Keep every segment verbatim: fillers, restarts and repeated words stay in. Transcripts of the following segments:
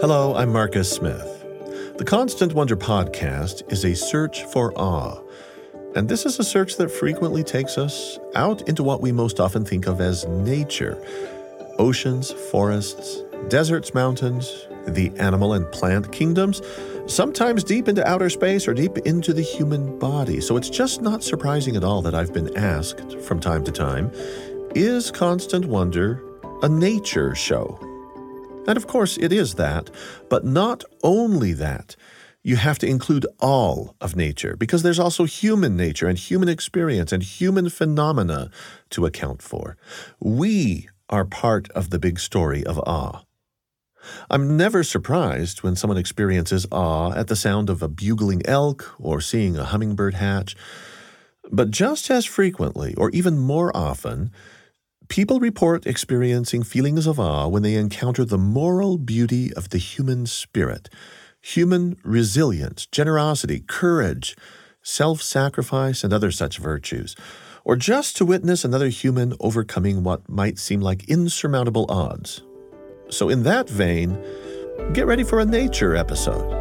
Hello, I'm Marcus Smith. The Constant Wonder podcast is a search for awe. And this is a search that frequently takes us out into what we most often think of as nature. Oceans, forests, deserts, mountains, the animal and plant kingdoms, sometimes deep into outer space or deep into the human body. So it's just not surprising at all that I've been asked from time to time, is Constant Wonder a nature show? And of course it is that, but not only that. You have to include all of nature, because there's also human nature and human experience and human phenomena to account for. We are part of the big story of awe. I'm never surprised when someone experiences awe at the sound of a bugling elk or seeing a hummingbird hatch. But just as frequently, or even more often, people report experiencing feelings of awe when they encounter the moral beauty of the human spirit, human resilience, generosity, courage, self-sacrifice, and other such virtues, or just to witness another human overcoming what might seem like insurmountable odds. So in that vein, get ready for a nature episode.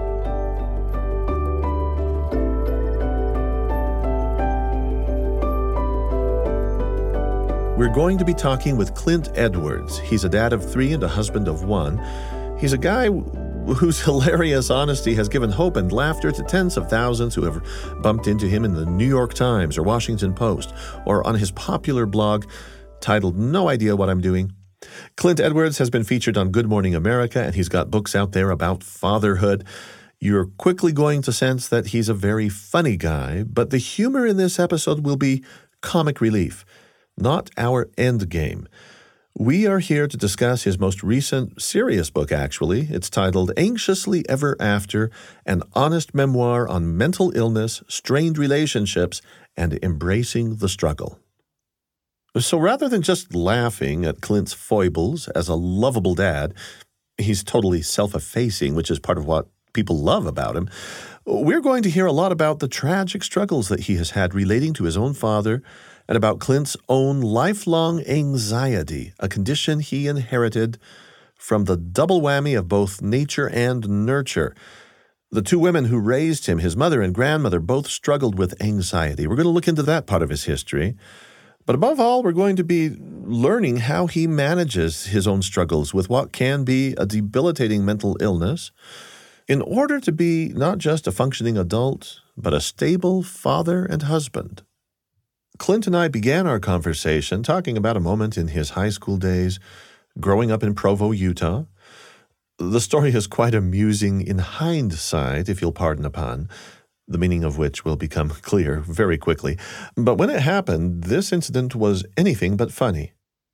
We're going to be talking with Clint Edwards. He's a dad of three and a husband of one. He's a guy whose hilarious honesty has given hope and laughter to tens of thousands who have bumped into him in the New York Times or Washington Post or on his popular blog titled No Idea What I'm Doing. Clint Edwards has been featured on Good Morning America, and he's got books out there about fatherhood. You're quickly going to sense that he's a very funny guy, but the humor in this episode will be comic relief, not our end game. We are here to discuss his most recent serious book, actually. It's titled Anxiously Ever After, an honest memoir on mental illness, strained relationships, and embracing the struggle. So rather than just laughing at Clint's foibles as a lovable dad, he's totally self-effacing, which is part of what people love about him. We're going to hear a lot about the tragic struggles that he has had relating to his own father, and about Clint's own lifelong anxiety, a condition he inherited from the double whammy of both nature and nurture. The two women who raised him, his mother and grandmother, both struggled with anxiety. We're going to look into that part of his history. But above all, we're going to be learning how he manages his own struggles with what can be a debilitating mental illness in order to be not just a functioning adult, but a stable father and husband. Clint and I began our conversation talking about a moment in his high school days, growing up in Provo, Utah. The story is quite amusing in hindsight, if you'll pardon a pun, the meaning of which will become clear very quickly. But when it happened, this incident was anything but funny.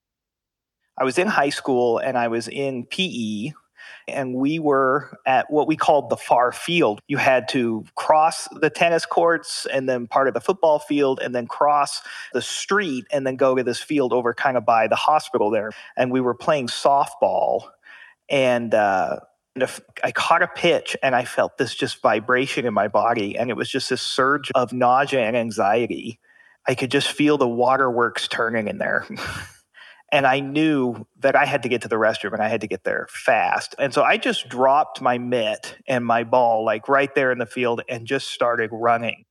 I was in high school and I was in P E, and we were at what we called the far field. You had to cross the tennis courts and then part of the football field and then cross the street and then go to this field over kind of by the hospital there. And we were playing softball, and uh, and if I caught a pitch and I felt this just vibration in my body, and it was just this surge of nausea and anxiety. I could just feel the waterworks turning in there. And I knew that I had to get to the restroom and I had to get there fast. And so I just dropped my mitt and my ball like right there in the field and just started running.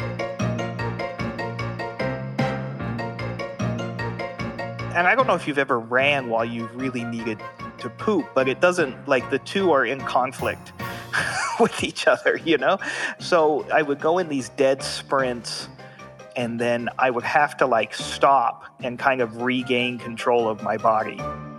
And I don't know if you've ever ran while you really needed to poop, but it doesn't, like, the two are in conflict with each other, you know? So I would go in these dead sprints, and then I would have to like stop and kind of regain control of my body.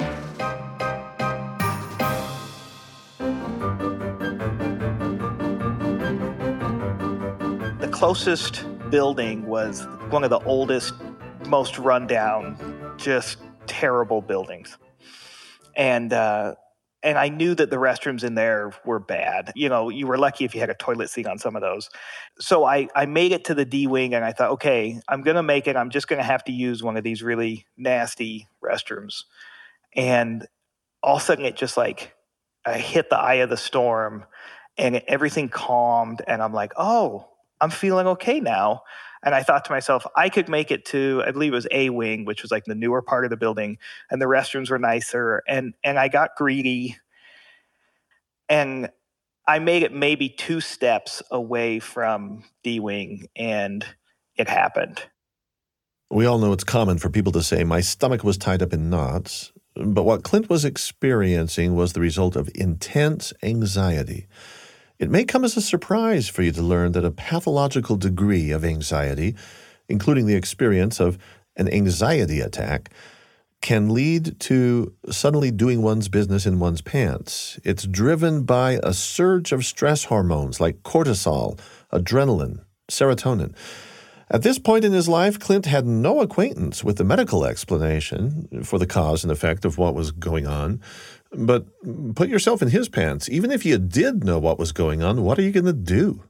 The closest building was one of the oldest, most rundown, just terrible buildings. And uh, And I knew that the restrooms in there were bad. You know, you were lucky if you had a toilet seat on some of those. So I, I made it to the D wing, and I thought, okay, I'm going to make it. I'm just going to have to use one of these really nasty restrooms. And all of a sudden it just like, I hit the eye of the storm, and it, everything calmed. And I'm like, oh, I'm feeling okay now. And I thought to myself, I could make it to, I believe it was A wing, which was like the newer part of the building, and the restrooms were nicer. And and I got greedy, And I made it maybe two steps away from D-Wing, and it happened. We all know it's common for people to say, my stomach was tied up in knots. But what Clint was experiencing was the result of intense anxiety. It may come as a surprise for you to learn that a pathological degree of anxiety, including the experience of an anxiety attack, can lead to suddenly doing one's business in one's pants. It's driven by a surge of stress hormones like cortisol, adrenaline, serotonin. At this point in his life, Clint had no acquaintance with the medical explanation for the cause and effect of what was going on. But put yourself in his pants. Even if you did know what was going on, what are you going to do?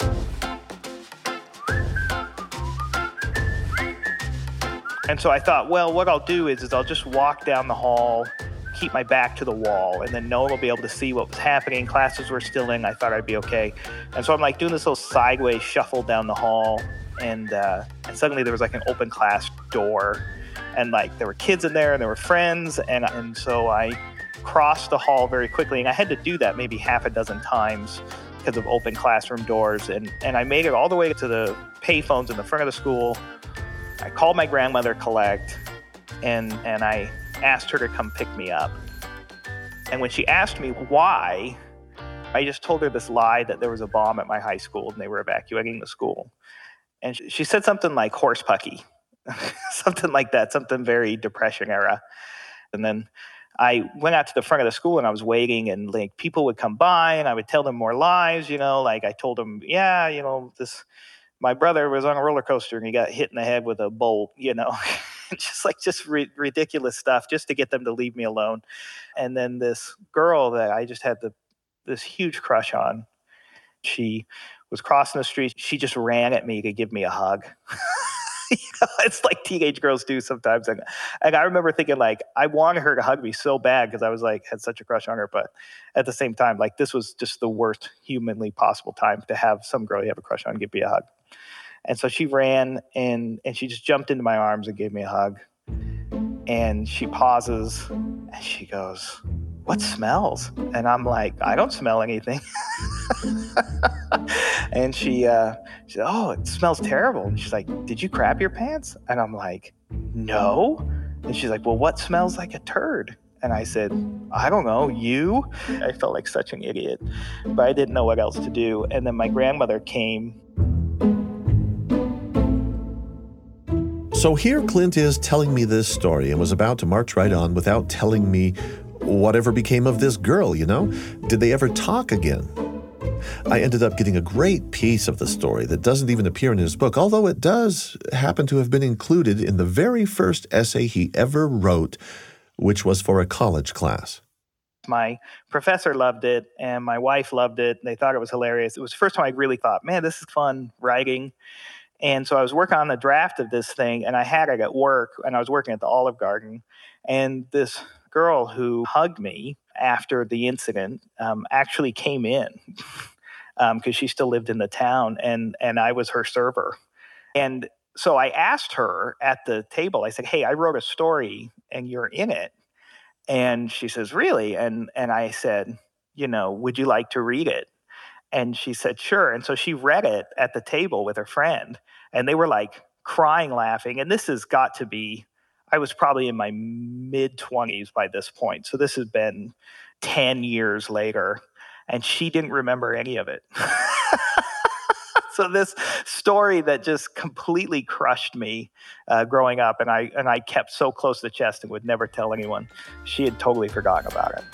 And so I thought, well, what I'll do is, is I'll just walk down the hall, keep my back to the wall, and then no one will be able to see what was happening. Classes were still in. I thought I'd be okay. And so I'm like doing this little sideways shuffle down the hall. And uh, and suddenly there was like an open class door, and like there were kids in there and there were friends. And, and so I crossed the hall very quickly. And I had to do that maybe half a dozen times because of open classroom doors. And, and I made it all the way to the payphones in the front of the school. I called my grandmother collect, and, and I asked her to come pick me up. And when she asked me why, I just told her this lie that there was a bomb at my high school and they were evacuating the school. And she said something like horse pucky, something like that, something very Depression era. And then I went out to the front of the school and I was waiting, and like people would come by and I would tell them more lies, you know, like I told them, yeah, you know, this, my brother was on a roller coaster and he got hit in the head with a bolt, you know, just like just ri- ridiculous stuff just to get them to leave me alone. And then this girl that I just had the, this huge crush on, she was crossing the street. She just ran at me to give me a hug. You know, it's like teenage girls do sometimes. And, and I remember thinking, like, I wanted her to hug me so bad because I was like, had such a crush on her. But at the same time, like, this was just the worst humanly possible time to have some girl you have a crush on give me a hug. And so she ran and, and she just jumped into my arms and gave me a hug. And she pauses and she goes, what smells? And I'm like, I don't smell anything. And she, uh, she said, oh, it smells terrible. And she's like, did you crap your pants? And I'm like, no. And she's like, well, what smells like a turd? And I said, I don't know, you? I felt like such an idiot, but I didn't know what else to do. And then my grandmother came. So here Clint is telling me this story and was about to march right on without telling me whatever became of this girl, you know? Did they ever talk again? I ended up getting a great piece of the story that doesn't even appear in his book, although it does happen to have been included in the very first essay he ever wrote, which was for a college class. My professor loved it, and my wife loved it. They thought it was hilarious. It was the first time I really thought, man, this is fun writing. And so I was working on the draft of this thing, and I had it at work, and I was working at the Olive Garden. And this girl who hugged me after the incident um, actually came in because um, she still lived in the town, and and I was her server. And so I asked her at the table, I said, hey, I wrote a story and you're in it. And she says, really? And and I said, you know, would you like to read it? And she said, sure. And so she read it at the table with her friend, and they were like crying, laughing. And this has got to be, I was probably in my mid twenties by this point. So this has been ten years later, and she didn't remember any of it. So this story that just completely crushed me uh, growing up, and I and I kept so close to the chest and would never tell anyone, she had totally forgotten about it.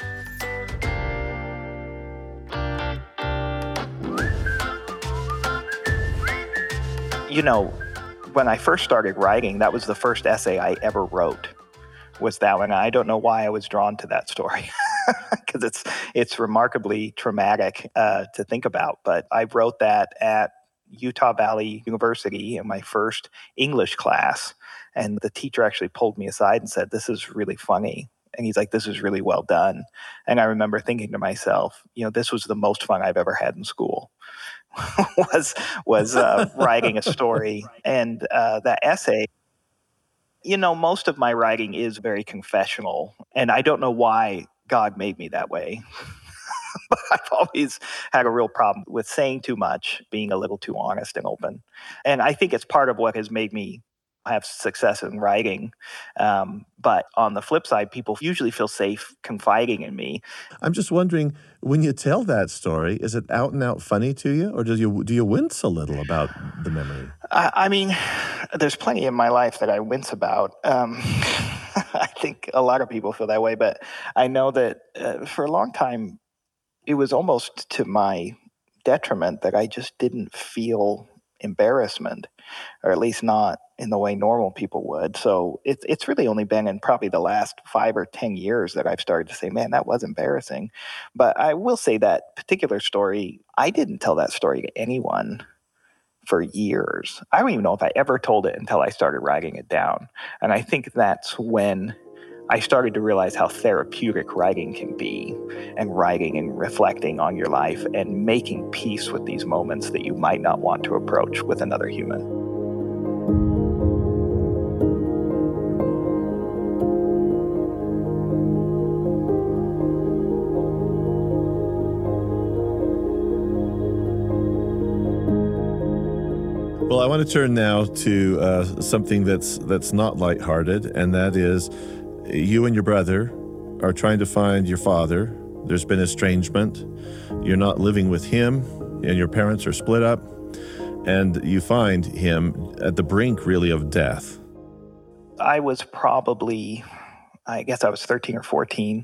You know, when I first started writing, that was the first essay I ever wrote, was that one. I don't know why I was drawn to that story, because it's it's remarkably traumatic uh, to think about. But I wrote that at Utah Valley University in my first English class, and the teacher actually pulled me aside and said, this is really funny. And he's like, this is really well done. And I remember thinking to myself, you know, this was the most fun I've ever had in school. was was uh, writing a story. And uh, that essay, you know, most of my writing is very confessional, and I don't know why God made me that way. but I've always had a real problem with saying too much, being a little too honest and open. And I think it's part of what has made me have success in writing. Um, but on the flip side, people usually feel safe confiding in me. I'm just wondering, when you tell that story, is it out and out funny to you, or do you do you wince a little about the memory? I, I mean, there's plenty in my life that I wince about. Um, I think a lot of people feel that way, but I know that uh, for a long time, it was almost to my detriment that I just didn't feel embarrassment, or at least not in the way normal people would. So it's it's really only been in probably the last five or ten years that I've started to say, man, that was embarrassing. But I will say that particular story, I didn't tell that story to anyone for years. I don't even know if I ever told it until I started writing it down. And I think that's when I started to realize how therapeutic writing can be, and writing and reflecting on your life and making peace with these moments that you might not want to approach with another human. Well, I want to turn now to uh, something that's that's not lighthearted, and that is you and your brother are trying to find your father. There's been estrangement. You're not living with him, and your parents are split up, and you find him at the brink, really, of death. I was probably, I guess I was thirteen or fourteen,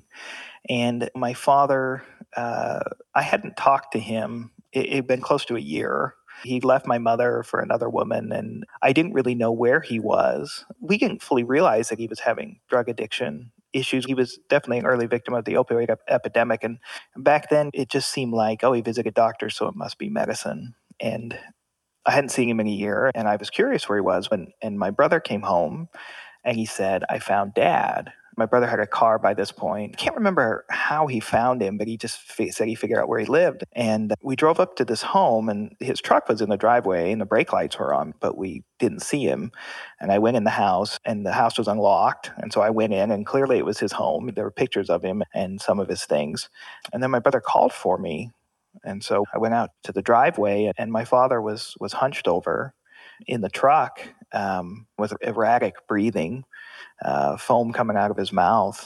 and my father, uh, I hadn't talked to him. It had been close to a year. He left my mother for another woman, and I didn't really know where he was. We didn't fully realize that he was having drug addiction issues. He was definitely an early victim of the opioid ep- epidemic, and back then it just seemed like, oh, he visited doctors, so it must be medicine. And I hadn't seen him in a year, and I was curious where he was when, and my brother came home, and he said, I found Dad. My brother had a car by this point. I can't remember how he found him, but he just fi- said he figured out where he lived. And we drove up to this home, and his truck was in the driveway, and the brake lights were on, but we didn't see him. And I went in the house, and the house was unlocked. And so I went in, and clearly it was his home. There were pictures of him and some of his things. And then my brother called for me. And so I went out to the driveway, and my father was was hunched over in the truck um, with erratic breathing, uh, foam coming out of his mouth.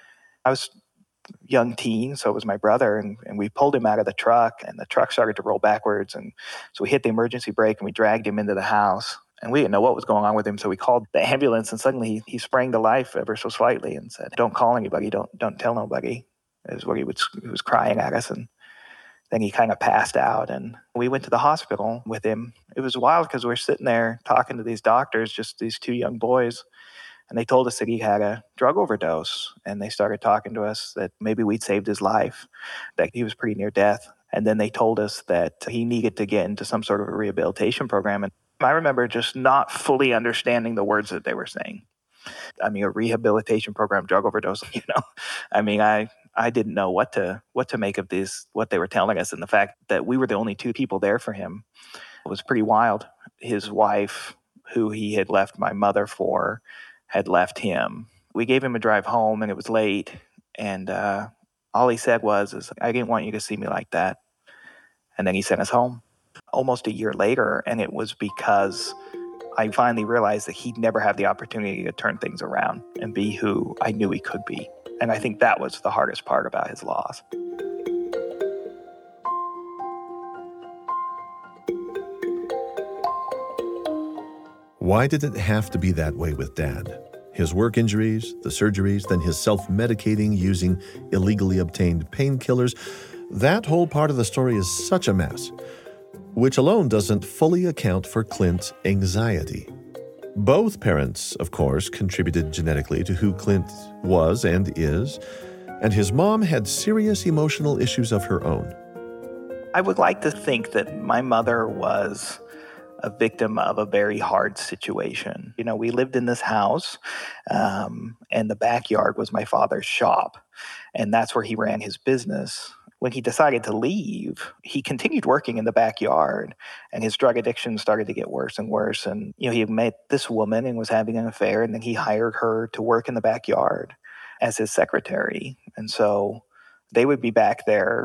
I was young teen, so it was my brother, and, and we pulled him out of the truck, and the truck started to roll backwards. And so we hit the emergency brake, and we dragged him into the house. And we didn't know what was going on with him, so we called the ambulance, and suddenly he, he sprang to life ever so slightly and said, don't call anybody, don't don't tell nobody, is what he was, he was crying at us. And then he kind of passed out, and we went to the hospital with him. It was wild because we were sitting there talking to these doctors, just these two young boys, and they told us that he had a drug overdose. And they started talking to us that maybe we'd saved his life, that he was pretty near death. And then they told us that he needed to get into some sort of a rehabilitation program. And I remember just not fully understanding the words that they were saying. I mean, a rehabilitation program, drug overdose, you know, I mean, I, I didn't know what to what to make of this, what they were telling us, and the fact that we were the only two people there for him was pretty wild. His wife, who he had left my mother for, had left him. We gave him a drive home, and it was late, and uh, all he said was, is, I didn't want you to see me like that. And then he sent us home almost a year later, and it was because I finally realized that he'd never have the opportunity to turn things around and be who I knew he could be. And I think that was the hardest part about his loss. Why did it have to be that way with Dad? His work injuries, the surgeries, then his self-medicating using illegally obtained painkillers. That whole part of the story is such a mess, which alone doesn't fully account for Clint's anxiety. Both parents, of course, contributed genetically to who Clint was and is, and his mom had serious emotional issues of her own. I would like to think that my mother was a victim of a very hard situation. You know, we lived in this house, um, and the backyard was my father's shop, and that's where he ran his business. When he decided to leave, he continued working in the backyard, and his drug addiction started to get worse and worse. And, you know, he met this woman and was having an affair, and then he hired her to work in the backyard as his secretary. And so they would be back there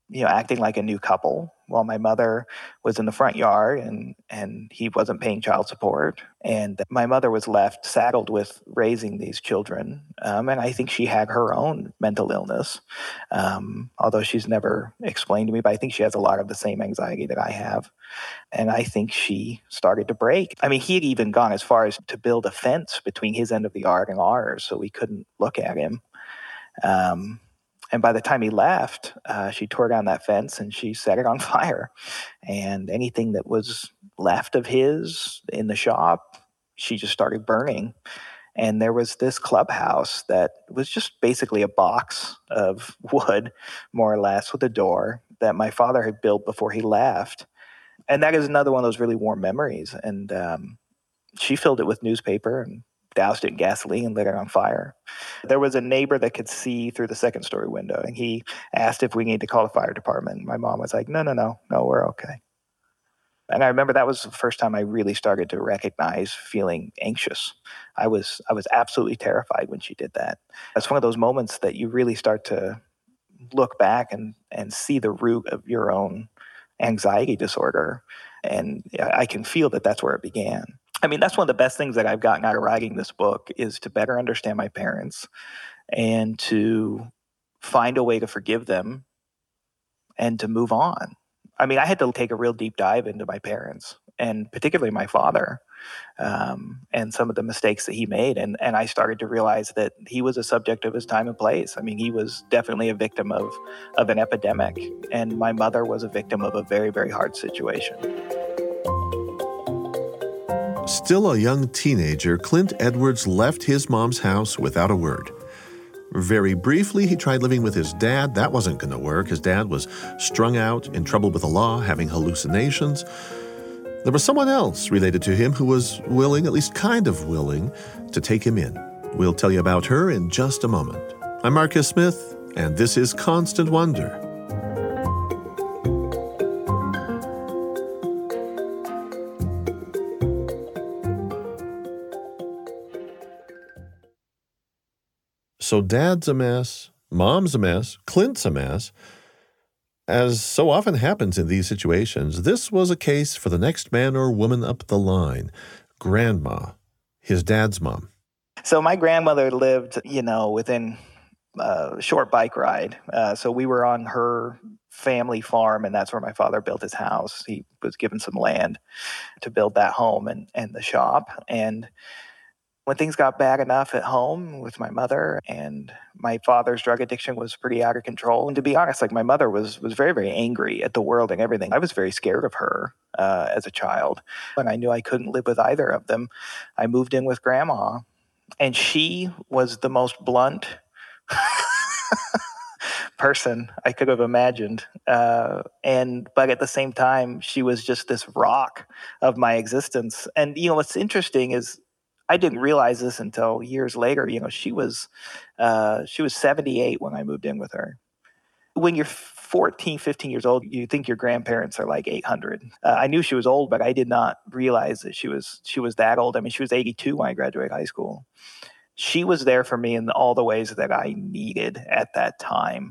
you know, acting like a new couple while my mother was in the front yard and, and he wasn't paying child support. And my mother was left saddled with raising these children. Um, and I think she had her own mental illness, um, although she's never explained to me, but I think she has a lot of the same anxiety that I have. And I think she started to break. I mean, he had even gone as far as to build a fence between his end of the yard and ours so we couldn't look at him. Um, And by the time he left, uh, she tore down that fence and she set it on fire. And anything that was left of his in the shop, she just started burning. And there was this clubhouse that was just basically a box of wood, more or less, with a door that my father had built before he left. And that is another one of those really warm memories. And um, she filled it with newspaper and doused it in gasoline and lit it on fire. There was a neighbor that could see through the second story window, and he asked if we needed to call the fire department. My mom was like, no, no, no, no, we're okay. And I remember that was the first time I really started to recognize feeling anxious. I was I was absolutely terrified when she did that. It's one of those moments that you really start to look back and, and see the root of your own anxiety disorder. And I can feel that that's where it began. I mean, that's one of the best things that I've gotten out of writing this book is to better understand my parents and to find a way to forgive them and to move on. I mean, I had to take a real deep dive into my parents and particularly my father um, and some of the mistakes that he made. And, and I started to realize that he was a subject of his time and place. I mean, he was definitely a victim of, of an epidemic. And my mother was a victim of a very, very hard situation. Still a young teenager, Clint Edwards left his mom's house without a word. Very briefly, he tried living with his dad. That wasn't going to work. His dad was strung out, in trouble with the law, having hallucinations. There was someone else related to him who was willing, at least kind of willing, to take him in. We'll tell you about her in just a moment. I'm Marcus Smith, and this is Constant Wonder. So dad's a mess, mom's a mess, Clint's a mess. As so often happens in these situations, this was a case for the next man or woman up the line, Grandma, his dad's mom. So my grandmother lived, you know, within a short bike ride. Uh, so we were on her family farm, and that's where my father built his house. He was given some land to build that home and, and the shop. And when things got bad enough at home with my mother and my father's drug addiction was pretty out of control. And to be honest, like my mother was was very, very angry at the world and everything. I was very scared of her uh, as a child. And I knew I couldn't live with either of them. I moved in with Grandma, and she was the most blunt person I could have imagined. Uh, and but at the same time, she was just this rock of my existence. And, you know, what's interesting is I didn't realize this until years later. You know, she was uh, she was seventy-eight when I moved in with her. When you're fourteen, fifteen years old, you think your grandparents are like eight hundred. Uh, I knew she was old, but I did not realize that she was she was that old. I mean, she was eighty-two when I graduated high school. She was there for me in all the ways that I needed at that time.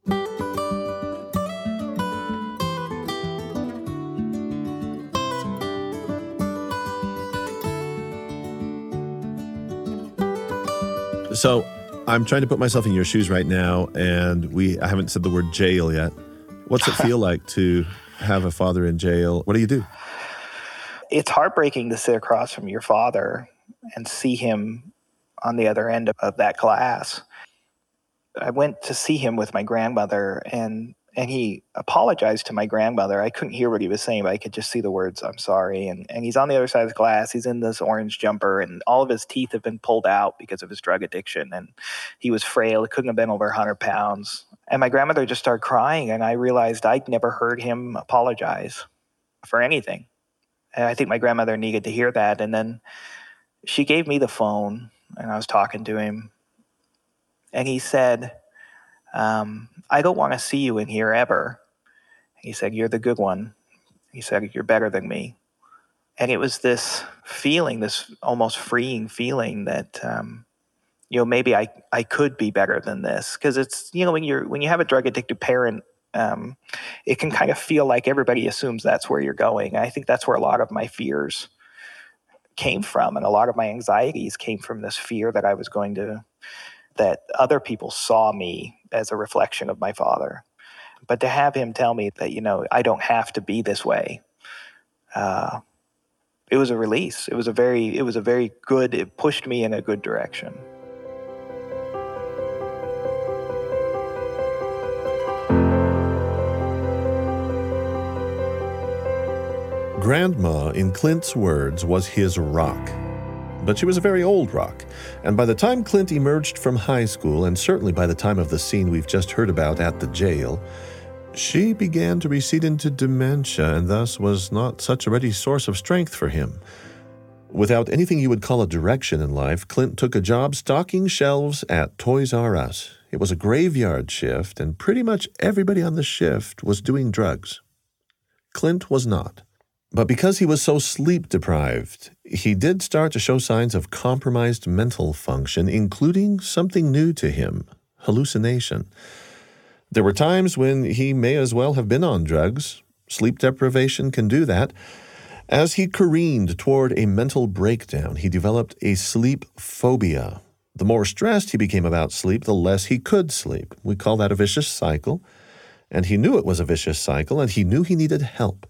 So I'm trying to put myself in your shoes right now, and we I haven't said the word jail yet. What's it feel like to have a father in jail? What do you do? It's heartbreaking to sit across from your father and see him on the other end of, of that glass. I went to see him with my grandmother, and and he apologized to my grandmother. I couldn't hear what he was saying, but I could just see the words, "I'm sorry." And and he's on the other side of the glass. He's in this orange jumper, and all of his teeth have been pulled out because of his drug addiction. And he was frail. He couldn't have been over one hundred pounds. And my grandmother just started crying, and I realized I'd never heard him apologize for anything. And I think my grandmother needed to hear that. And then she gave me the phone, and I was talking to him. And he said, um, I don't want to see you in here ever. He said, you're the good one. He said, you're better than me. And it was this feeling, this almost freeing feeling that, um, you know, maybe I, I could be better than this. Because it's, you know, when you're when you have a drug addicted parent, Um, it can kind of feel like everybody assumes that's where you're going. And I think that's where a lot of my fears came from. And a lot of my anxieties came from this fear that I was going to, that other people saw me as a reflection of my father. But to have him tell me that, you know, I don't have to be this way, uh, it was a release. It was a very, it was a very good, it pushed me in a good direction. Grandma, in Clint's words, was his rock. But she was a very old rock, and by the time Clint emerged from high school, and certainly by the time of the scene we've just heard about at the jail, she began to recede into dementia and thus was not such a ready source of strength for him. Without anything you would call a direction in life, Clint took a job stocking shelves at Toys R Us. It was a graveyard shift, and pretty much everybody on the shift was doing drugs. Clint was not. But because he was so sleep-deprived, he did start to show signs of compromised mental function, including something new to him, hallucination. There were times when he may as well have been on drugs. Sleep deprivation can do that. As he careened toward a mental breakdown, he developed a sleep phobia. The more stressed he became about sleep, the less he could sleep. We call that a vicious cycle. And he knew it was a vicious cycle, and he knew he needed help.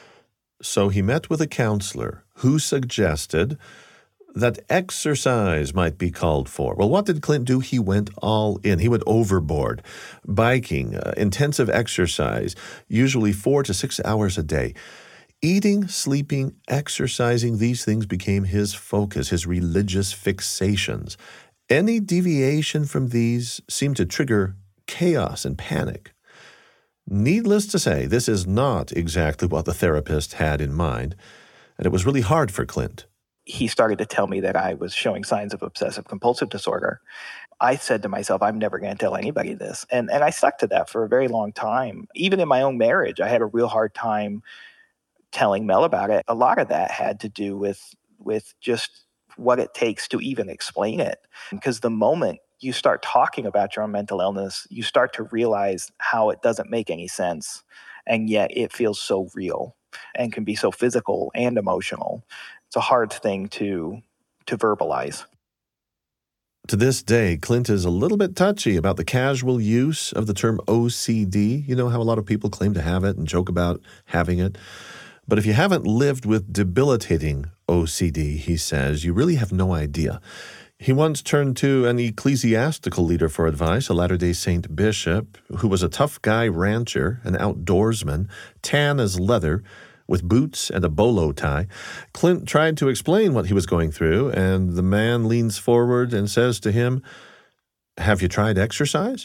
So he met with a counselor who suggested that exercise might be called for. Well, what did Clint do? He went all in. He went overboard. Biking, uh, intensive exercise, usually four to six hours a day. Eating, sleeping, exercising, these things became his focus, his religious fixations. Any deviation from these seemed to trigger chaos and panic. Needless to say, this is not exactly what the therapist had in mind, and it was really hard for Clint. He started to tell me that I was showing signs of obsessive-compulsive disorder. I said to myself, I'm never going to tell anybody this. And and I stuck to that for a very long time. Even in my own marriage, I had a real hard time telling Mel about it. A lot of that had to do with, with just what it takes to even explain it. Because the moment you start talking about your own mental illness, you start to realize how it doesn't make any sense, and yet it feels so real and can be so physical and emotional. It's a hard thing to to verbalize. To this day, Clint is a little bit touchy about the casual use of the term O C D. You know how a lot of people claim to have it and joke about having it. But if you haven't lived with debilitating O C D, he says, you really have no idea. He once turned to an ecclesiastical leader for advice, a Latter-day Saint bishop, who was a tough guy rancher, an outdoorsman, tan as leather, with boots and a bolo tie. Clint tried to explain what he was going through, and the man leans forward and says to him, "Have you tried exercise?"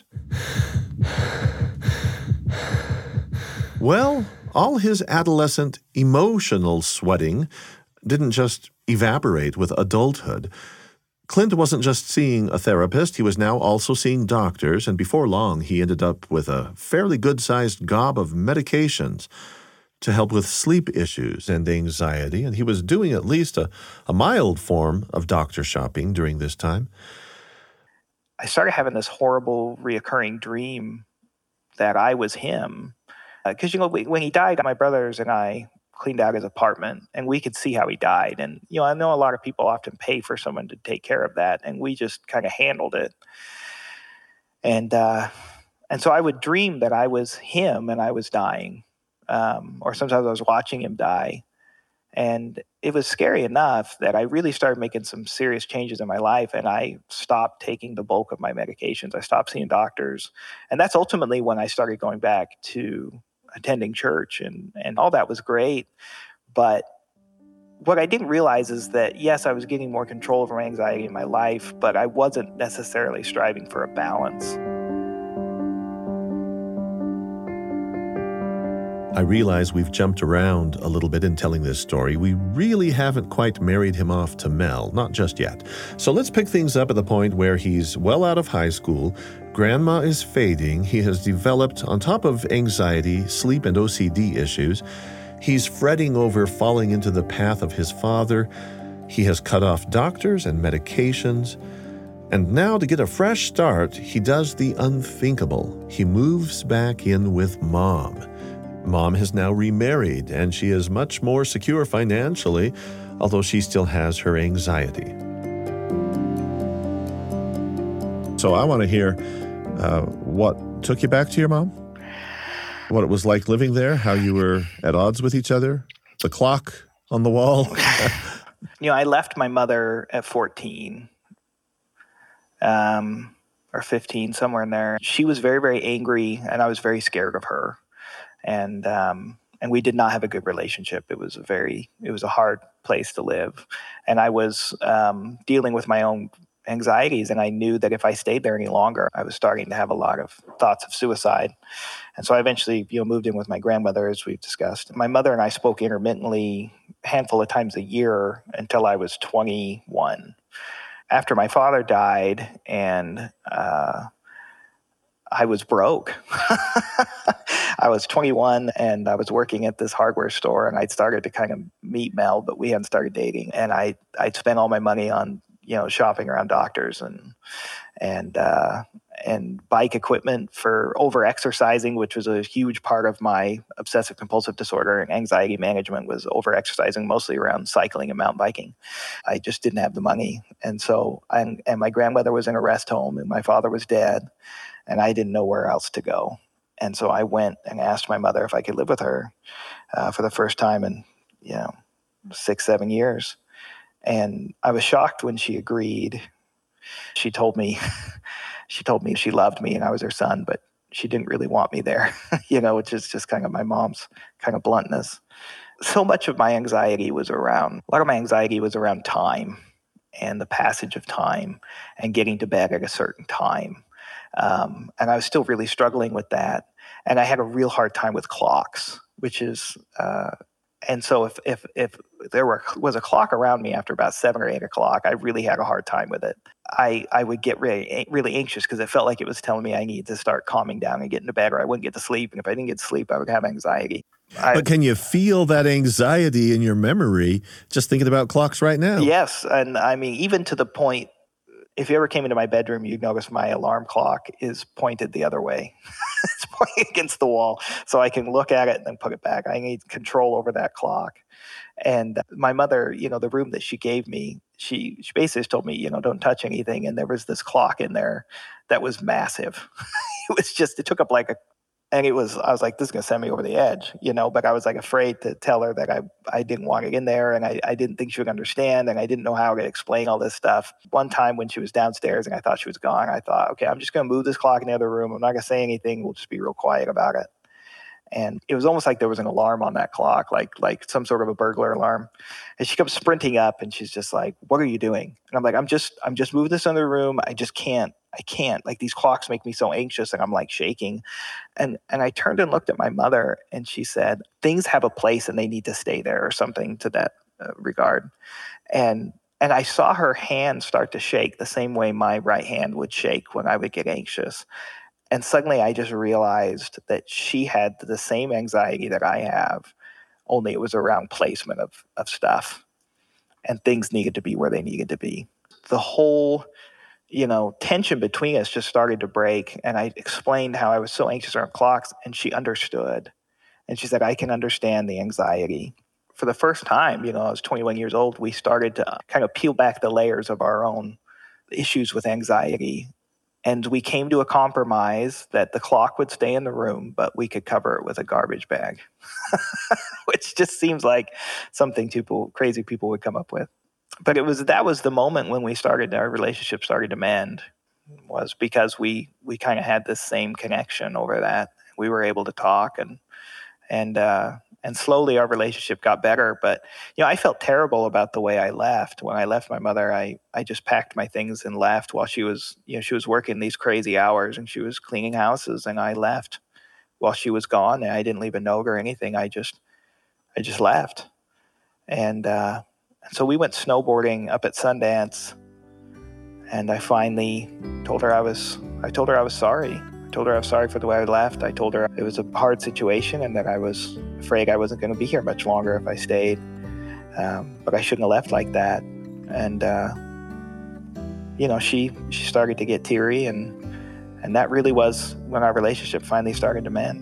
Well, all his adolescent emotional sweating didn't just evaporate with adulthood. Clint wasn't just seeing a therapist, he was now also seeing doctors, and before long he ended up with a fairly good-sized gob of medications to help with sleep issues and anxiety, and he was doing at least a, a mild form of doctor shopping during this time. I started having this horrible reoccurring dream that I was him. Because, uh, you know, when he died, my brothers and I cleaned out his apartment, and we could see how he died. And, you know, I know a lot of people often pay for someone to take care of that, and we just kind of handled it. And uh, and so I would dream that I was him and I was dying. Um, or sometimes I was watching him die. And it was scary enough that I really started making some serious changes in my life, and I stopped taking the bulk of my medications. I stopped seeing doctors. And that's ultimately when I started going back to attending church, and, and all that was great. But what I didn't realize is that, yes, I was getting more control over my anxiety in my life, but I wasn't necessarily striving for a balance. I realize we've jumped around a little bit in telling this story. We really haven't quite married him off to Mel, not just yet. So let's pick things up at the point where he's well out of high school, grandma is fading, he has developed, on top of anxiety, sleep and O C D issues, he's fretting over falling into the path of his father, he has cut off doctors and medications. And now, to get a fresh start, he does the unthinkable. He moves back in with Mom. Mom has now remarried, and she is much more secure financially, although she still has her anxiety. So I want to hear uh, what took you back to your mom, what it was like living there, how you were at odds with each other, the clock on the wall. You know, I left my mother at fourteen. Um, or fifteen, somewhere in there. She was very, very angry, and I was very scared of her. And um, and we did not have a good relationship. It was a very, it was a hard place to live. And I was um, dealing with my own anxieties, and I knew that if I stayed there any longer, I was starting to have a lot of thoughts of suicide. And so I eventually, you know, moved in with my grandmother, as we've discussed. My mother and I spoke intermittently a handful of times a year until I was twenty-one. After my father died, and uh, I was broke. I was twenty-one, and I was working at this hardware store, and I'd started to kind of meet Mel, but we hadn't started dating. And I I'd spent all my money on, you know, shopping around doctors and and uh, and bike equipment for over exercising, which was a huge part of my obsessive compulsive disorder, and anxiety management was over exercising, mostly around cycling and mountain biking. I just didn't have the money. And so, and, and my grandmother was in a rest home, and my father was dead, and I didn't know where else to go. And so I went and asked my mother if I could live with her uh, for the first time in, you know, six, seven years. And I was shocked when she agreed. She told me, she told me she loved me and I was her son, but she didn't really want me there, you know, which is just kind of my mom's kind of bluntness. So much of my anxiety was around, a lot of my anxiety was around time and the passage of time and getting to bed at a certain time. Um, and I was still really struggling with that. And I had a real hard time with clocks, which is, uh, and so if, if, if there were, was a clock around me after about seven or eight o'clock, I really had a hard time with it. I, I would get really, really anxious because it felt like it was telling me I needed to start calming down and get into bed, or I wouldn't get to sleep. And if I didn't get to sleep, I would have anxiety. I, but can you feel that anxiety in your memory just thinking about clocks right now? Yes. And I mean, even to the point, if you ever came into my bedroom, you'd notice my alarm clock is pointed the other way. It's pointing against the wall. So I can look at it and then put it back. I need control over that clock. And my mother, you know, the room that she gave me, she, she basically told me, you know, don't touch anything. And there was this clock in there that was massive. It was just, it took up like a, and it was, I was like, this is going to send me over the edge, you know, but I was like afraid to tell her that I, I didn't want it in there, and I, I didn't think she would understand, and I didn't know how to explain all this stuff. One time when she was downstairs and I thought she was gone, I thought, okay, I'm just going to move this clock in the other room. I'm not going to say anything. We'll just be real quiet about it. And it was almost like there was an alarm on that clock, like like some sort of a burglar alarm. And she comes sprinting up and she's just like, what are you doing? And I'm like, I'm just, I'm just moving this in the room. I just can't, I can't. Like, these clocks make me so anxious, and I'm like shaking. And and I turned and looked at my mother, and she said, things have a place and they need to stay there, or something to that uh, regard. And and I saw her hand start to shake the same way my right hand would shake when I would get anxious. And suddenly I just realized that she had the same anxiety that I have, only it was around placement of, of stuff. And things needed to be where they needed to be. The whole, you know, tension between us just started to break. And I explained how I was so anxious around clocks, and she understood. And she said, I can understand the anxiety. For the first time, you know, I was twenty-one years old, we started to kind of peel back the layers of our own issues with anxiety. And we came to a compromise that the clock would stay in the room, but we could cover it with a garbage bag, which just seems like something people, crazy people would come up with. But it was, that was the moment when we started, our relationship started to mend, was because we, we kind of had this same connection over that. We were able to talk, and, and, uh, and slowly our relationship got better. But, you know, I felt terrible about the way I left. When I left my mother, I, I just packed my things and left while she was, you know, she was working these crazy hours, and she was cleaning houses, and I left while she was gone. And I didn't leave a note or anything. I just, I just left. And, uh, so we went snowboarding up at Sundance, and I finally told her I was, I told her I was sorry. I told her I was sorry for the way I left. I told her it was a hard situation and that I was afraid I wasn't going to be here much longer if I stayed. Um, but I shouldn't have left like that. And uh, you know, she she started to get teary, and and that really was when our relationship finally started to mend.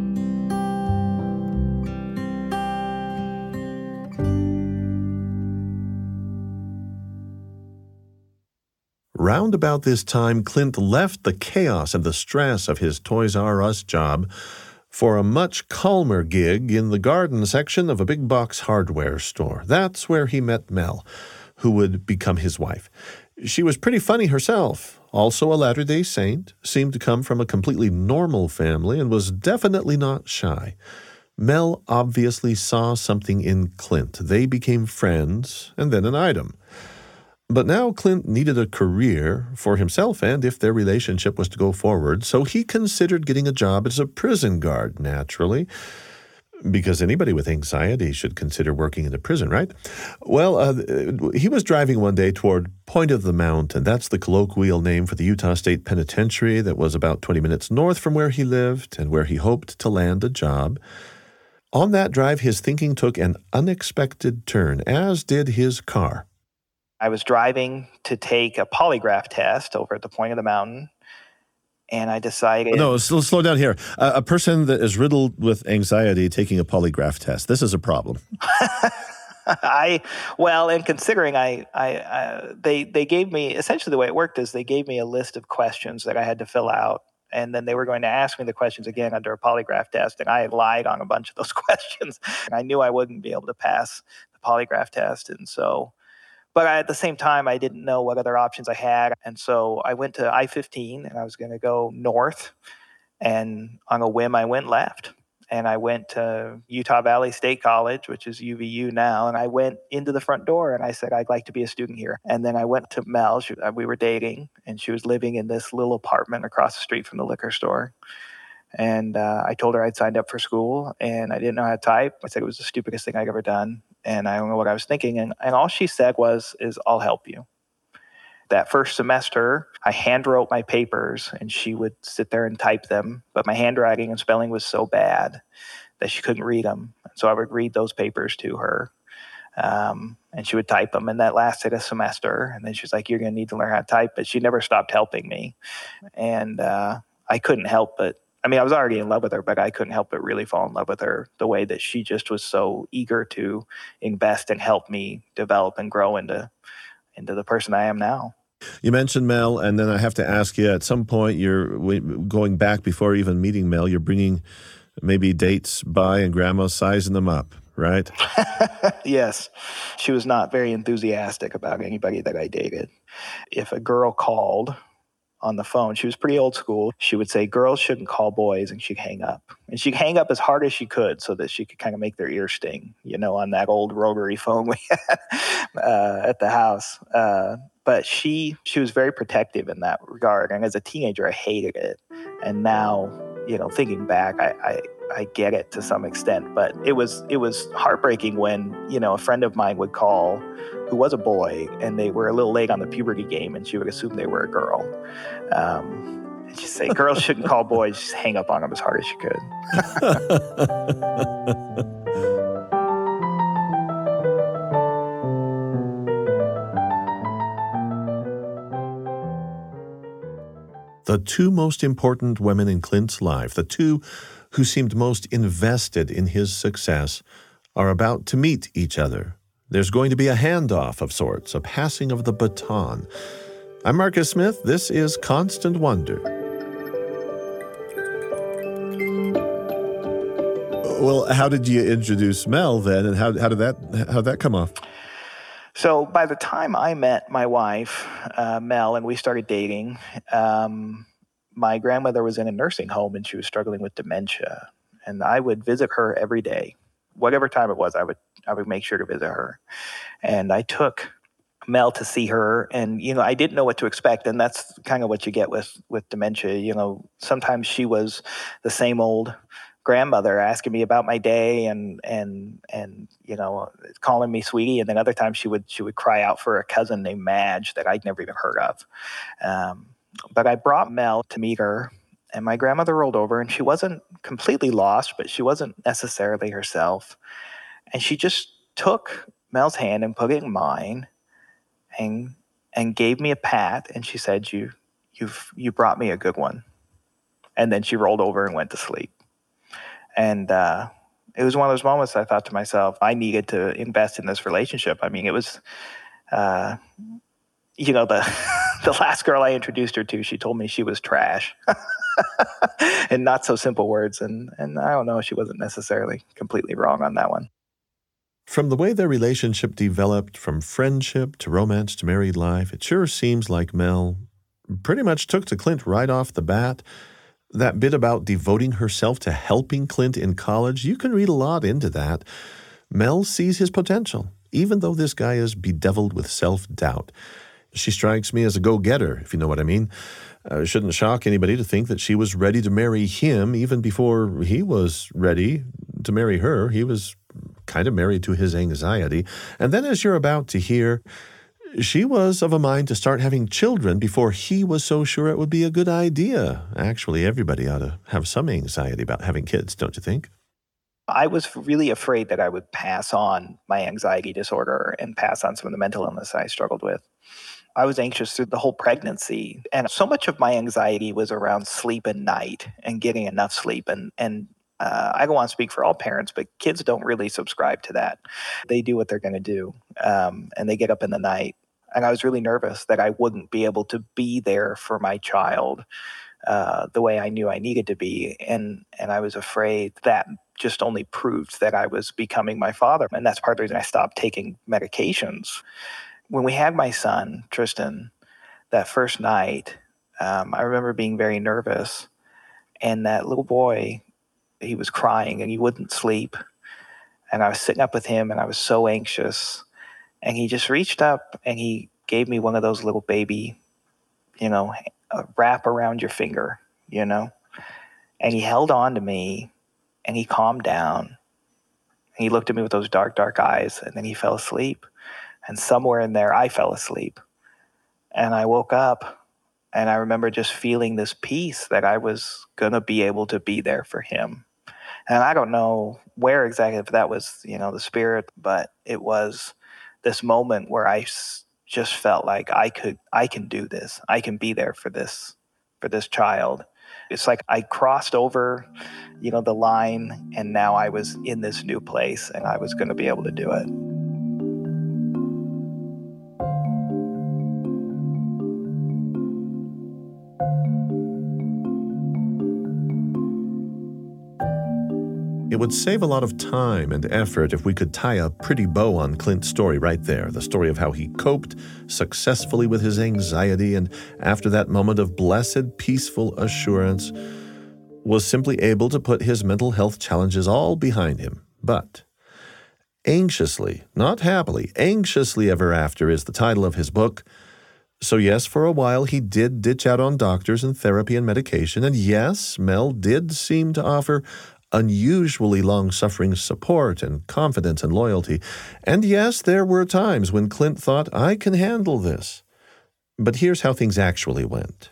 Round about this time, Clint left the chaos and the stress of his Toys R Us job for a much calmer gig in the garden section of a big box hardware store. That's where he met Mel, who would become his wife. She was pretty funny herself, also a Latter-day Saint, seemed to come from a completely normal family, and was definitely not shy. Mel obviously saw something in Clint. They became friends, and then an item. But now Clint needed a career for himself and if their relationship was to go forward, so he considered getting a job as a prison guard, naturally, because anybody with anxiety should consider working in a prison, right? Well, uh, he was driving one day toward Point of the Mountain. That's the colloquial name for the Utah State Penitentiary that was about twenty minutes north from where he lived and where he hoped to land a job. On that drive, his thinking took an unexpected turn, as did his car. I was driving to take a polygraph test over at the Point of the Mountain, and I decided... No, slow, slow down here. Uh, a person that is riddled with anxiety taking a polygraph test. This is a problem. I well, and considering I, I, I, they, they gave me essentially the way it worked is they gave me a list of questions that I had to fill out, and then they were going to ask me the questions again under a polygraph test, and I had lied on a bunch of those questions, and I knew I wouldn't be able to pass the polygraph test, and so. But I, at the same time, I didn't know what other options I had. And so I went to I fifteen, and I was going to go north. And on a whim, I went left. And I went to Utah Valley State College, which is U V U now. And I went into the front door, and I said, I'd like to be a student here. And then I went to Mel. She, we were dating, and she was living in this little apartment across the street from the liquor store. And uh, I told her I'd signed up for school, and I didn't know how to type. I said it was the stupidest thing I'd ever done. And I don't know what I was thinking. And, and all she said was, is I'll help you. That first semester, I hand wrote my papers, and she would sit there and type them. But my handwriting and spelling was so bad that she couldn't read them. So I would read those papers to her, um, and she would type them. And that lasted a semester. And then she was like, you're going to need to learn how to type. But she never stopped helping me. And uh, I couldn't help but I mean, I was already in love with her, but I couldn't help but really fall in love with her, the way that she just was so eager to invest and help me develop and grow into into the person I am now. You mentioned Mel, and then I have to ask you, at some point, you're going back before even meeting Mel, you're bringing maybe dates by and grandma's sizing them up, right? Yes. She was not very enthusiastic about anybody that I dated. If a girl called on the phone, she was pretty old school. She would say, girls shouldn't call boys, and she'd hang up. And she'd hang up as hard as she could so that she could kind of make their ears sting, you know, on that old rotary phone we had uh, at the house. Uh, but she she was very protective in that regard. And as a teenager, I hated it. And now, you know, thinking back, I, I, I get it to some extent. But it was it was heartbreaking when, you know, a friend of mine would call who was a boy, and they were a little late on the puberty game, and she would assume they were a girl. Um, and she'd say, girls shouldn't call boys, just hang up on them as hard as she could. The two most important women in Clint's life, the two who seemed most invested in his success, are about to meet each other. There's going to be a handoff of sorts, a passing of the baton. I'm Marcus Smith. This is Constant Wonder. Well, how did you introduce Mel then, and how how did that how did that come off? So by the time I met my wife, uh, Mel, and we started dating, um, my grandmother was in a nursing home, and she was struggling with dementia. And I would visit her every day. Whatever time it was, I would I would make sure to visit her. And I took Mel to see her, and, you know, I didn't know what to expect, and that's kind of what you get with, with dementia. You know, sometimes she was the same old grandmother asking me about my day and and and you know, calling me sweetie, and then other times she would she would cry out for a cousin named Madge that I'd never even heard of. Um, but I brought Mel to meet her, and my grandmother rolled over, and she wasn't completely lost, but she wasn't necessarily herself. And she just took Mel's hand and put it in mine, and and gave me a pat, and she said, you, you've, you brought me a good one. And then she rolled over and went to sleep. And uh, it was one of those moments I thought to myself, I needed to invest in this relationship. I mean, it was, uh, you know, the the last girl I introduced her to, she told me she was trash. In not so simple words. And, and I don't know, she wasn't necessarily completely wrong on that one. From the way their relationship developed from friendship to romance to married life, it sure seems like Mel pretty much took to Clint right off the bat. That bit about devoting herself to helping Clint in college, you can read a lot into that. Mel sees his potential, even though this guy is bedeviled with self-doubt. She strikes me as a go-getter, if you know what I mean. Uh, it shouldn't shock anybody to think that she was ready to marry him even before he was ready to marry her. He was kind of married to his anxiety. And then, as you're about to hear, she was of a mind to start having children before he was so sure it would be a good idea. Actually, everybody ought to have some anxiety about having kids, don't you think? I was really afraid that I would pass on my anxiety disorder and pass on some of the mental illness I struggled with. I was anxious through the whole pregnancy, and so much of my anxiety was around sleep at night and getting enough sleep. And, and uh, I don't want to speak for all parents, but kids don't really subscribe to that. They do what they're going to do, um, and they get up in the night. And I was really nervous that I wouldn't be able to be there for my child uh, the way I knew I needed to be. And, and I was afraid that just only proved that I was becoming my father. And that's part of the reason I stopped taking medications. When we had my son, Tristan, that first night, um, I remember being very nervous. And that little boy, he was crying and he wouldn't sleep. And I was sitting up with him and I was so anxious. And he just reached up and he gave me one of those little baby, you know, wrap around your finger, you know. And he held on to me and he calmed down. And he looked at me with those dark, dark eyes, and then he fell asleep. And somewhere in there, I fell asleep. And I woke up and I remember just feeling this peace that I was going to be able to be there for him. And I don't know where exactly, if that was, you know, the spirit, but it was this moment where I just felt like I could, I can do this. I can be there for this, for this child. It's like I crossed over, you know, the line, and now I was in this new place and I was going to be able to do it. It would save a lot of time and effort if we could tie a pretty bow on Clint's story right there, the story of how he coped successfully with his anxiety and, after that moment of blessed, peaceful assurance, was simply able to put his mental health challenges all behind him. But anxiously, not happily, anxiously ever after is the title of his book. So yes, for a while he did ditch out on doctors and therapy and medication, and yes, Mel did seem to offer unusually long-suffering support and confidence and loyalty. And yes, there were times when Clint thought, I can handle this. But here's how things actually went.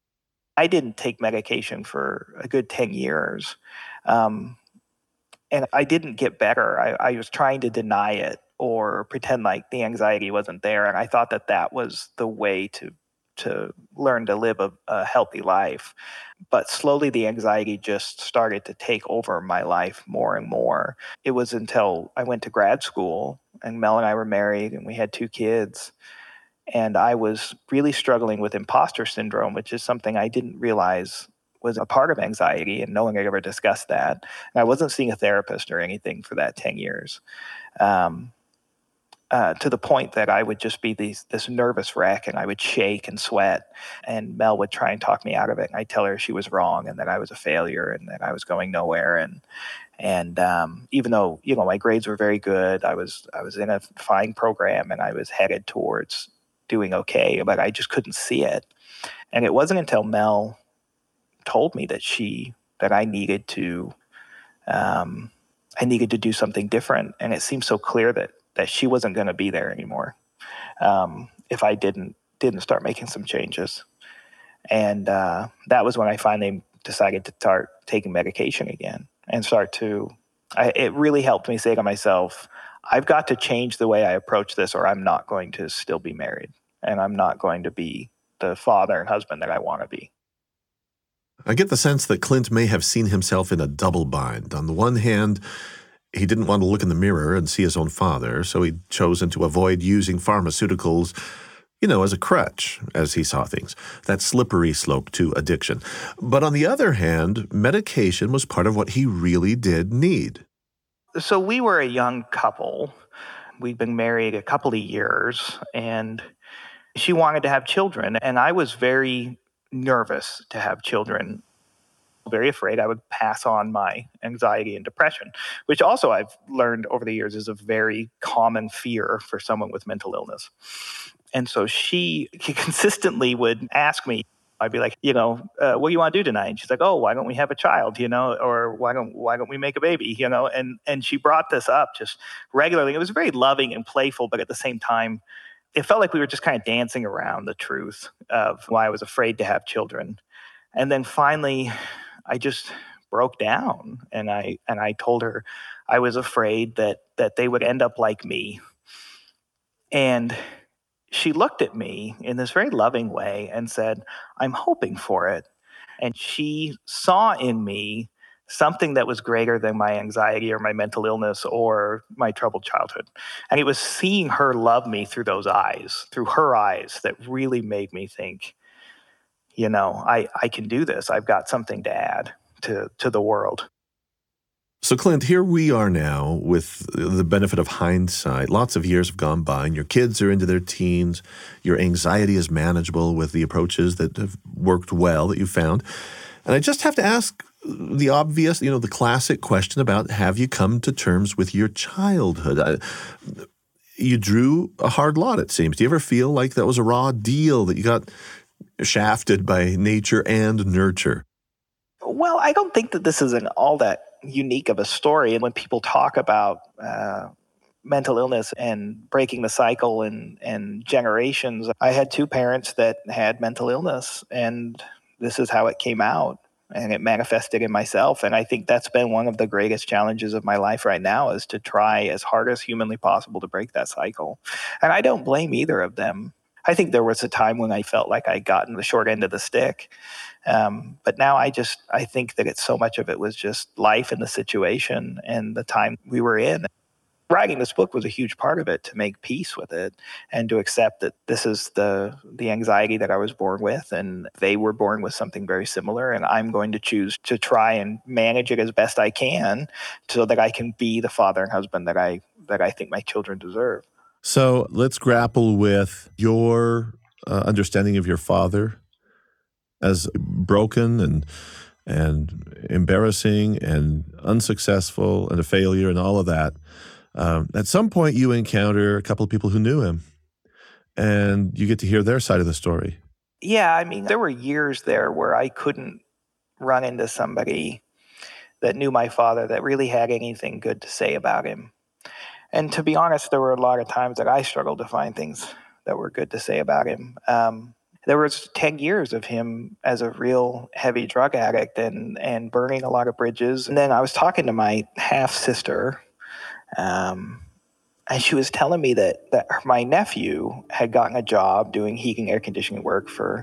I didn't take medication for a good ten years. Um, and I didn't get better. I, I was trying to deny it or pretend like the anxiety wasn't there. And I thought that that was the way to to learn to live a, a healthy life. But slowly the anxiety just started to take over my life more and more. It was until I went to grad school and Mel and I were married and we had two kids. And I was really struggling with imposter syndrome, which is something I didn't realize was a part of anxiety, and no one had ever discussed that. And I wasn't seeing a therapist or anything for that ten years. Um, Uh, to the point that I would just be these, this nervous wreck and I would shake and sweat, and Mel would try and talk me out of it. And I'd tell her she was wrong and that I was a failure and that I was going nowhere. And and um, even though, you know, my grades were very good, I was I was in a fine program and I was headed towards doing okay, but I just couldn't see it. And it wasn't until Mel told me that she that I needed to um, I needed to do something different, and it seemed so clear that. that she wasn't going to be there anymore um, if I didn't didn't start making some changes. And uh, that was when I finally decided to start taking medication again and start to, I, it really helped me say to myself, I've got to change the way I approach this or I'm not going to still be married. and I'm not going to be the father and husband that I want to be. I get the sense that Clint may have seen himself in a double bind. On the one hand, he didn't want to look in the mirror and see his own father, so he'd chosen to avoid using pharmaceuticals, you know, as a crutch, as he saw things, that slippery slope to addiction. But on the other hand, medication was part of what he really did need. So we were a young couple. We'd been married a couple of years, and she wanted to have children, and I was very nervous to have children, very afraid I would pass on my anxiety and depression, which also I've learned over the years is a very common fear for someone with mental illness. And so she, she consistently would ask me, I'd be like, you know, uh, what do you want to do tonight? And she's like, oh, why don't we have a child, you know, or why don't why don't we make a baby, you know? And and she brought this up just regularly. It was very loving and playful, but at the same time, it felt like we were just kind of dancing around the truth of why I was afraid to have children. And then finally, I just broke down, and I and I told her I was afraid that that they would end up like me. And she looked at me in this very loving way and said, I'm hoping for it. And she saw in me something that was greater than my anxiety or my mental illness or my troubled childhood. And it was seeing her love me through those eyes, through her eyes, that really made me think, you know, I, I can do this. I've got something to add to, to the world. So, Clint, here we are now with the benefit of hindsight. Lots of years have gone by, and your kids are into their teens. Your anxiety is manageable with the approaches that have worked well that you found. And I just have to ask the obvious, you know, the classic question about, have you come to terms with your childhood? I, you drew a hard lot, it seems. Do you ever feel like that was a raw deal, that you got shafted by nature and nurture? Well, I don't think that this is an all that unique of a story. And when people talk about uh, mental illness and breaking the cycle and, and generations, I had two parents that had mental illness, and this is how it came out, and it manifested in myself. And I think that's been one of the greatest challenges of my life right now, is to try as hard as humanly possible to break that cycle. And I don't blame either of them. I think there was a time when I felt like I'd gotten the short end of the stick. Um, but now I just, I think that it's so much of it was just life and the situation and the time we were in. Writing this book was a huge part of it, to make peace with it and to accept that this is the the anxiety that I was born with, and they were born with something very similar, and I'm going to choose to try and manage it as best I can so that I can be the father and husband that I that I think my children deserve. So let's grapple with your uh, understanding of your father as broken and and embarrassing and unsuccessful and a failure and all of that. Um, at some point, you encounter a couple of people who knew him, and you get to hear their side of the story. Yeah, I mean, there were years there where I couldn't run into somebody that knew my father that really had anything good to say about him. And to be honest, there were a lot of times that I struggled to find things that were good to say about him. Um, there was ten years of him as a real heavy drug addict and, and burning a lot of bridges. And then I was talking to my half-sister, Um, and she was telling me that, that my nephew had gotten a job doing heating air conditioning work for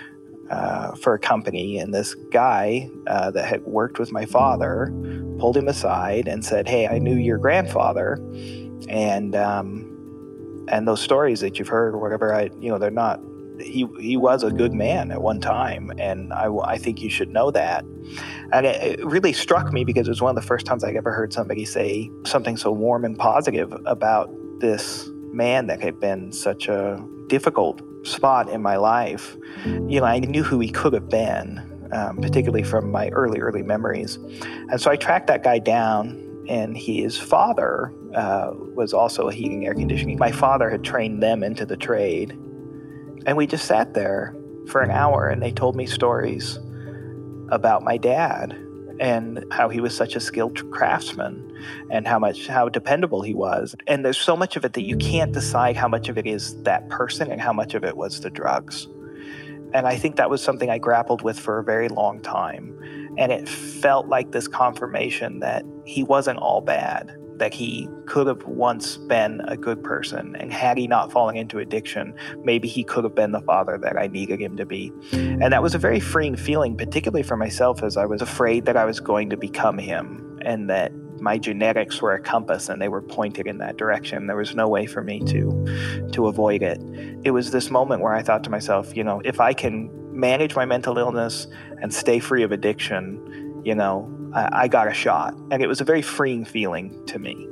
uh, for a company, and this guy uh, that had worked with my father pulled him aside and said, "Hey, I knew your grandfather, and um, and those stories that you've heard or whatever, I you know they're not. He he was a good man at one time, and I, I think you should know that." And it, it really struck me because it was one of the first times I ever heard somebody say something so warm and positive about this man that had been such a difficult spot in my life. You know, I knew who he could have been, um, particularly from my early, early memories. And so I tracked that guy down, and his father uh, was also a heating air conditioning. My father had trained them into the trade. And we just sat there for an hour, and they told me stories about my dad and how he was such a skilled craftsman and how much how dependable he was. And there's so much of it that you can't decide how much of it is that person and how much of it was the drugs. And I think that was something I grappled with for a very long time. And it felt like this confirmation that he wasn't all bad. that he could have once been a good person. And had he not fallen into addiction, maybe he could have been the father that I needed him to be. And that was a very freeing feeling, particularly for myself, as I was afraid that I was going to become him and that my genetics were a compass and they were pointed in that direction. There was no way for me to, to avoid it. It was this moment where I thought to myself, you know, if I can manage my mental illness and stay free of addiction, you know, I, I got a shot. And it was a very freeing feeling to me.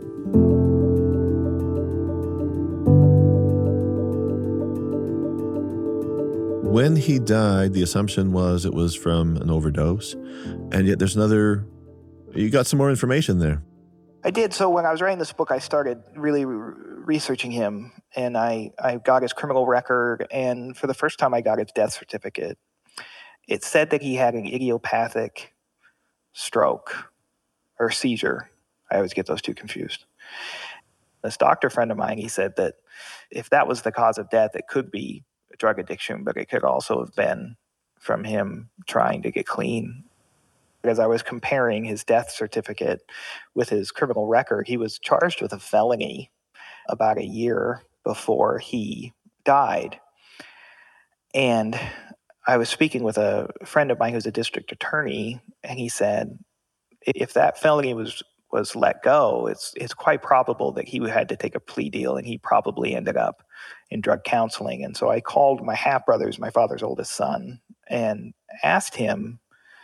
When he died, the assumption was it was from an overdose. And yet there's another, you got some more information there. I did. So when I was writing this book, I started really re- researching him, and I, I got his criminal record, and for the first time I got his death certificate. It said that he had an idiopathic stroke or seizure. I always get those two confused. This doctor friend of mine, he said that if that was the cause of death, it could be drug addiction, but it could also have been from him trying to get clean. As I was comparing his death certificate with his criminal record, he was charged with a felony about a year before he died. And I was speaking with a friend of mine who's a district attorney, and he said, if that felony was was let go, it's it's quite probable that he had to take a plea deal, and he probably ended up in drug counseling. And so I called my half-brother, who's my father's oldest son, and asked him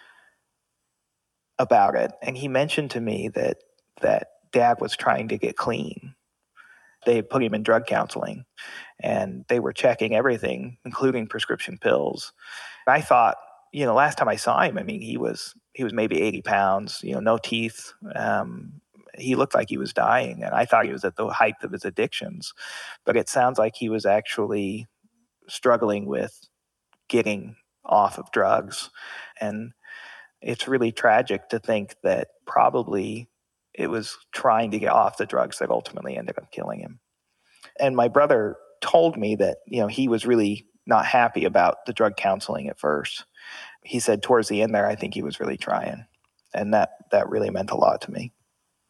about it. And he mentioned to me that that Dad was trying to get clean. They put him in drug counseling, and they were checking everything, including prescription pills. And I thought, you know, last time I saw him, I mean, he was he was maybe eighty pounds, you know, no teeth. Um, he looked like he was dying, and I thought he was at the height of his addictions. But it sounds like he was actually struggling with getting off of drugs. And it's really tragic to think that probably it was trying to get off the drugs that ultimately ended up killing him. And my brother told me that, you know, he was really not happy about the drug counseling at first. He said towards the end there, I think he was really trying. And that, that really meant a lot to me.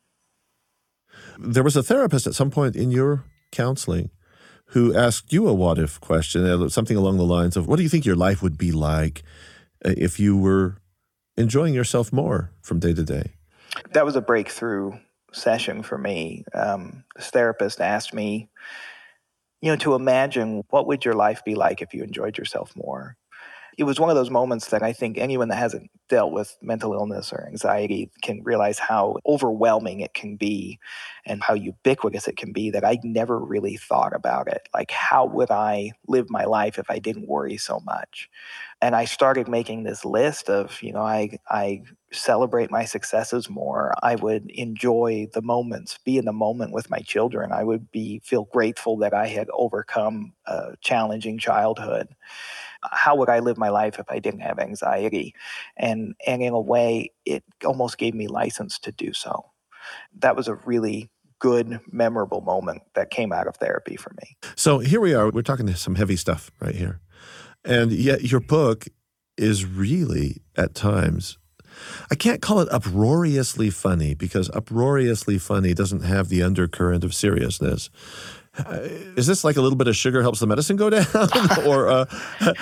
There was a therapist at some point in your counseling who asked you a what-if question, something along the lines of, what do you think your life would be like if you were enjoying yourself more from day to day? That was a breakthrough session for me. Um, this therapist asked me, you know, to imagine what would your life be like if you enjoyed yourself more. It was one of those moments that I think anyone that hasn't dealt with mental illness or anxiety can realize how overwhelming it can be and how ubiquitous it can be, that I never really thought about it. Like, how would I live my life if I didn't worry so much? And I started making this list of, you know, I I celebrate my successes more. I would enjoy the moments, be in the moment with my children. I would be feel grateful that I had overcome a challenging childhood. How would I live my life if I didn't have anxiety? And and in a way, it almost gave me license to do so. That was a really good, memorable moment that came out of therapy for me. So here we are. We're talking some heavy stuff right here. And yet your book is really, at times, I can't call it uproariously funny, because uproariously funny doesn't have the undercurrent of seriousness. Uh, is this like a little bit of sugar helps the medicine go down? Or uh,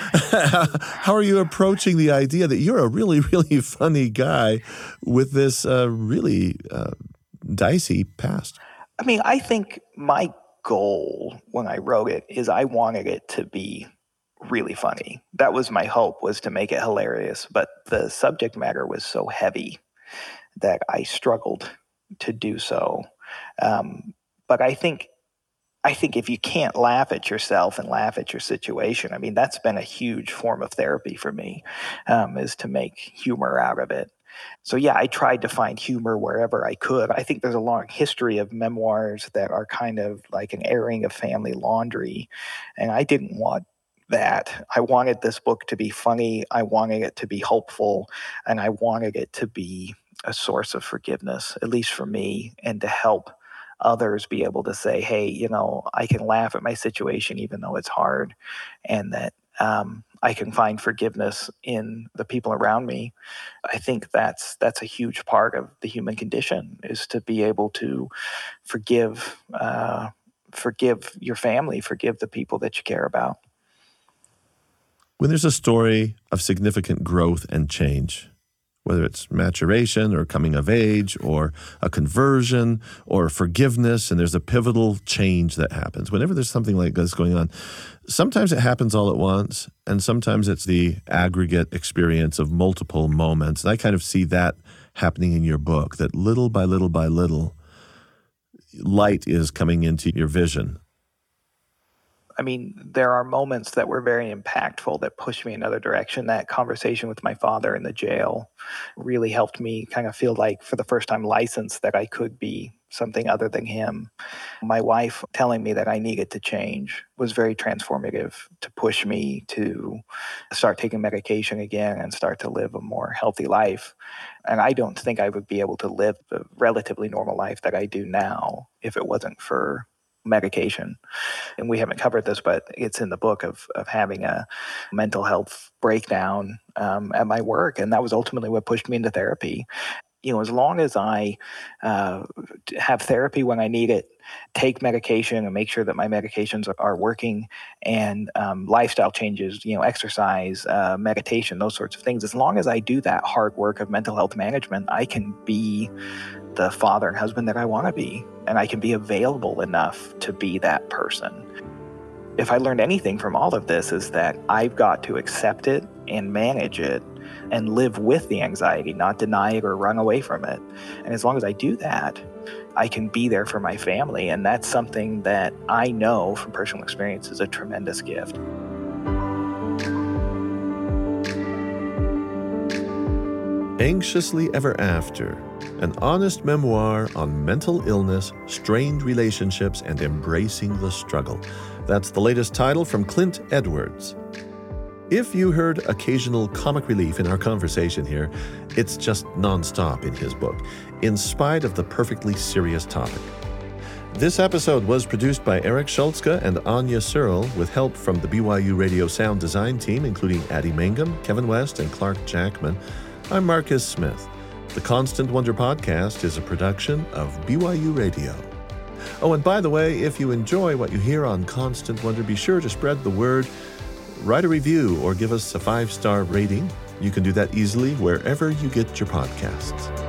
how are you approaching the idea that you're a really, really funny guy with this uh, really uh, dicey past? I mean, I think my goal when I wrote it is I wanted it to be really funny. That was my hope, was to make it hilarious. But the subject matter was so heavy that I struggled to do so. Um, but I think I think if you can't laugh at yourself and laugh at your situation, I mean, that's been a huge form of therapy for me, um, is to make humor out of it. So yeah, I tried to find humor wherever I could. I think there's a long history of memoirs that are kind of like an airing of family laundry, and I didn't want that. I wanted this book to be funny. I wanted it to be hopeful, and I wanted it to be a source of forgiveness, at least for me, and to help others be able to say, hey, you know, I can laugh at my situation even though it's hard, and that um, I can find forgiveness in the people around me. I think that's that's a huge part of the human condition, is to be able to forgive, uh, forgive your family, forgive the people that you care about. When there's a story of significant growth and change, whether it's maturation or coming of age or a conversion or forgiveness, and there's a pivotal change that happens. Whenever there's something like this going on, sometimes it happens all at once, and sometimes it's the aggregate experience of multiple moments. And I kind of see that happening in your book, that little by little by little, light is coming into your vision. I mean, there are moments that were very impactful that pushed me another direction. That conversation with my father in the jail really helped me kind of feel like, for the first time, licensed that I could be something other than him. My wife telling me that I needed to change was very transformative to push me to start taking medication again and start to live a more healthy life. And I don't think I would be able to live the relatively normal life that I do now if it wasn't for medication. And we haven't covered this, but it's in the book of, of having a mental health breakdown um, at my work. And that was ultimately what pushed me into therapy. You know, as long as I uh, have therapy when I need it, take medication and make sure that my medications are working, and um, lifestyle changes, you know, exercise, uh, meditation, those sorts of things, as long as I do that hard work of mental health management, I can be the father and husband that I want to be, and I can be available enough to be that person. If I learned anything from all of this, is that I've got to accept it and manage it and live with the anxiety, not deny it or run away from it. And as long as I do that, I can be there for my family. And that's something that I know from personal experience is a tremendous gift. Anxiously Ever After, an honest memoir on mental illness, strained relationships, and embracing the struggle. That's the latest title from Clint Edwards. If you heard occasional comic relief in our conversation here, it's just nonstop in his book, in spite of the perfectly serious topic. This episode was produced by Eric Schultzke and Anya Searle, with help from the B Y U Radio sound design team, including Addie Mangum, Kevin West, and Clark Jackman. I'm Marcus Smith. The Constant Wonder podcast is a production of B Y U Radio. Oh, and by the way, if you enjoy what you hear on Constant Wonder, be sure to spread the word, write a review, or give us a five-star rating. You can do that easily wherever you get your podcasts.